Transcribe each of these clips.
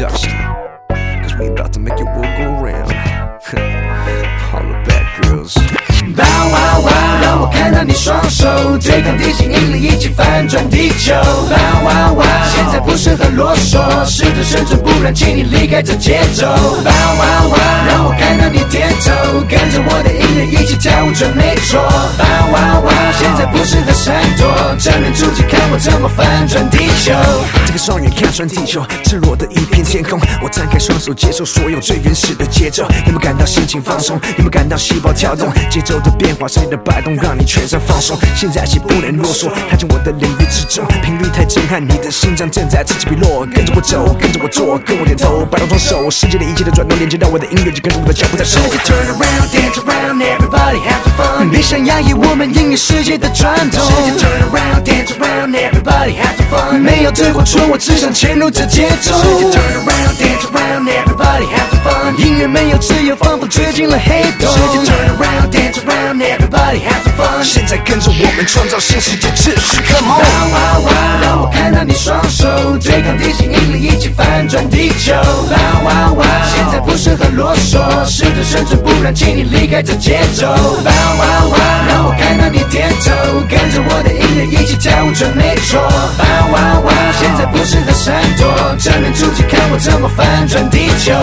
production. Cause we about to make your world go round. All the bad girls. 爆哇哇，让我看到你双手对抗地心引力，一起翻转地球。爆哇哇，现在不适合啰嗦，试着生存，不然请你离开这节奏。爆哇哇，让我看到你点头，跟着我的音乐一起跳舞，准没错。爆哇哇，现在不适合闪躲，正面出击，看我怎么翻转地球。 这个双眼看穿地球，赤裸的一片天空。我张开双手，接受所有最原始的节奏。有没有感到心情放松？有没有感到细胞跳动？节奏的变化，声音的摆动，让你全身放松。现在起不能啰嗦，踏进我的领域之中，频率太震撼，你的心脏正在此起彼落。跟着我走，跟着我做，跟我点头，摆动双手，世界的一切的转动连接到我的音乐，就跟着我的脚步在走。 Turn around, dance around, everybody have fun. 别想压抑我们音乐世界的传统。Turn around, dance around, everybody have fun. 没有对或错，我只想潜入这节奏。Turn around, dance around, everybody have fun. 音乐没有自由，仿佛追进了黑洞。Turn around, dance around, everybody have fun. 现在跟着我们创造新世界秩序 ，Come on！ 爆哇哇，让我看到你双手对抗地心引力，一起翻转地球。爆哇哇，现在不适合啰嗦，试着生存，不然请你离开这节奏。爆哇哇，让我看到你点头，跟着我的音乐一起跳舞，准没错。爆哇哇，现在不适合闪躲，正面出击，看我怎么翻转地球。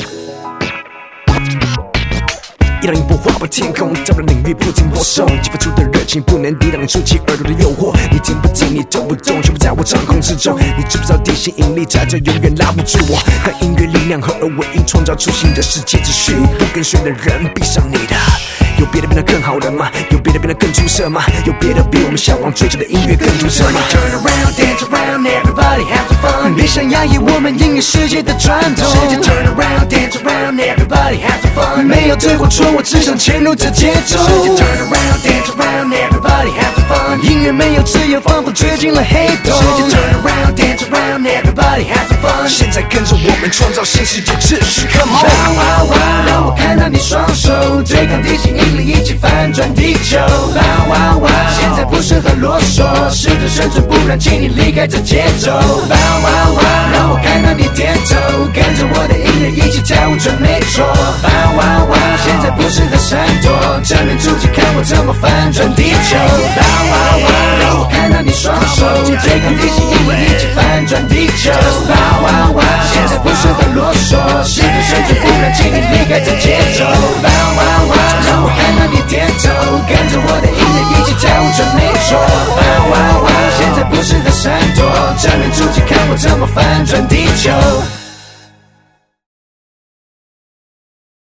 一道音波划破天空，照亮领域不停播送，激发出的热情不能抵挡，竖起耳朵的诱惑。你听不听，你懂不懂，全部在我掌控之中。你知不知道地心引力在这永远拉不住我？和音乐力量合而为一，创造出新的世界秩序。不跟随的人，闭上你的。有别的变得更好的吗？有别的变得更出色吗？有别的比我们向往追求的音乐更独特吗 ？Turn around, dance around, everybody have fun. 别想压抑我们音乐世界的传统。Turn around, dance around, everybody have fun. 没有对或错，我只想潜入这节奏。Turn around, dance around, everybody have fun. 音乐没有自由，仿佛追进了黑洞。Turn around, dance around, everybody have fun. 现在跟着我们创造新世界秩序 ，Come on！ 爆哇哇，让我看到你双手对抗地心引力，一起翻转地球。爆哇哇，现在不适合啰嗦，试着生存，不然请你离开这节奏。爆哇哇，让我看到你点头，跟着我的音乐一起跳舞，准没错。爆哇哇，现在不适合闪躲，正面出击，看我怎么翻转地球。爆哇哇，让我看到你双手对抗地心引力，一起翻转地球。爆哇哇，现在不适合啰嗦，试着生存，不然请你离开这节奏。爆哇哇，让我看到你点头，跟着我的音乐一起跳舞，准没错。爆哇哇，现在不适合闪躲，正面出击，看我怎么翻转地球。